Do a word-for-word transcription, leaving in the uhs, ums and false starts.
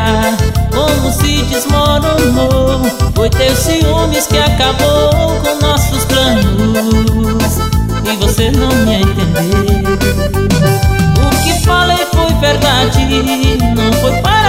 terra como se desmoronou. Foi teus ciúmes que acabou com nossos planos, e você não me entendeu. O que falei foi verdade, não foi para